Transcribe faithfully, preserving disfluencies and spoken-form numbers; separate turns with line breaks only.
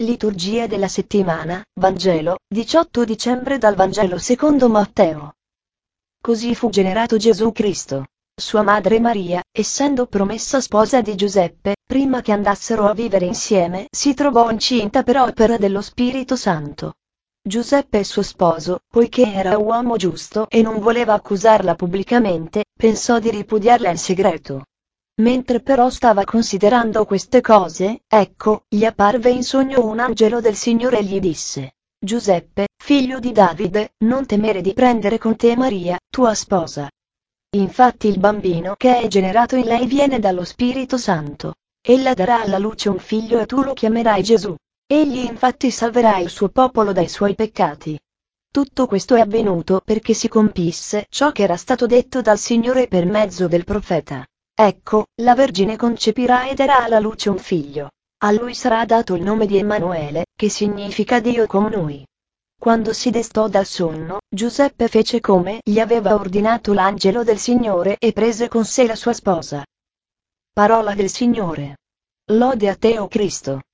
Liturgia della settimana, Vangelo, diciotto dicembre dal Vangelo secondo Matteo. Così fu generato Gesù Cristo. Sua madre Maria, essendo promessa sposa di Giuseppe, prima che andassero a vivere insieme, si trovò incinta per opera dello Spirito Santo. Giuseppe suo sposo, poiché era uomo giusto e non voleva accusarla pubblicamente, pensò di ripudiarla in segreto. Mentre però stava considerando queste cose, ecco, gli apparve in sogno un angelo del Signore e gli disse: Giuseppe, figlio di Davide, non temere di prendere con te Maria, tua sposa. Infatti il bambino che è generato in lei viene dallo Spirito Santo. Ella darà alla luce un figlio e tu lo chiamerai Gesù. Egli infatti salverà il suo popolo dai suoi peccati. Tutto questo è avvenuto perché si compisse ciò che era stato detto dal Signore per mezzo del profeta. Ecco, la Vergine concepirà e darà alla luce un figlio. A lui sarà dato il nome di Emanuele, che significa Dio con noi. Quando si destò dal sonno, Giuseppe fece come gli aveva ordinato l'angelo del Signore e prese con sé la sua sposa. Parola del Signore. Lode a te, o Cristo.